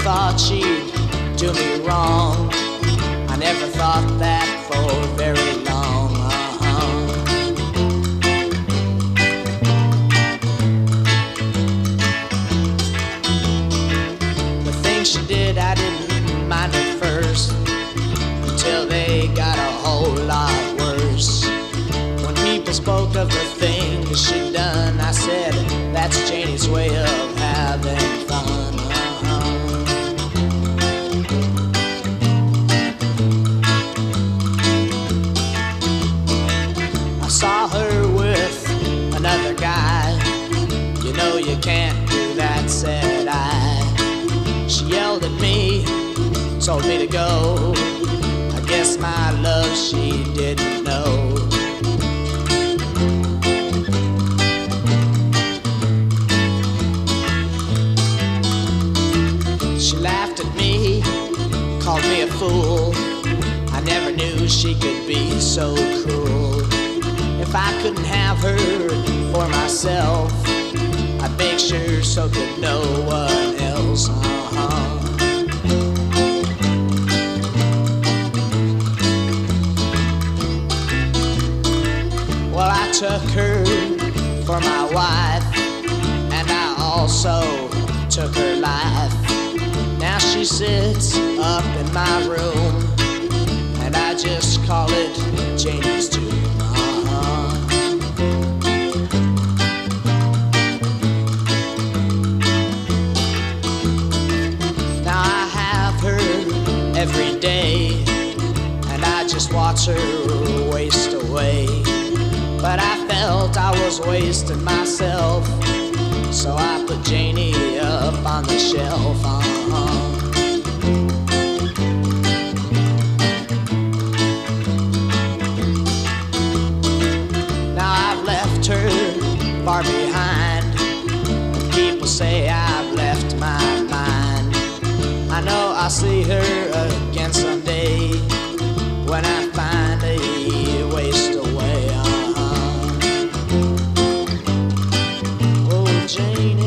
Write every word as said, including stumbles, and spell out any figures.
thought she'd do me wrong. I never thought that for very long. Uh-huh. The things she did, I didn't mind at first, until they got a whole lot worse. When people spoke of the things she'd done, I said, that's Janie's way of having fun. Uh-huh. I saw her with another guy. You know you can't do that, said I. She yelled at me, told me to go. I guess my love she didn't know. She laughed at me, called me a fool. I never knew she could be so cruel. If I couldn't have her for myself, I'd make sure so could no one else. Uh-huh. Well, I took her for my wife, and I also took her life. Now she sits up in my room, and I just call it Janie's tomb. Uh-huh. Now I have her every day, and I just watch her waste away. But I felt I was wasting myself, so I put Janie up on the shelf. Uh-huh. Now I've left her far behind. People say I've left my mind. I know I'll see her again someday, when I finally waste away. Uh-huh. Oh, Janie.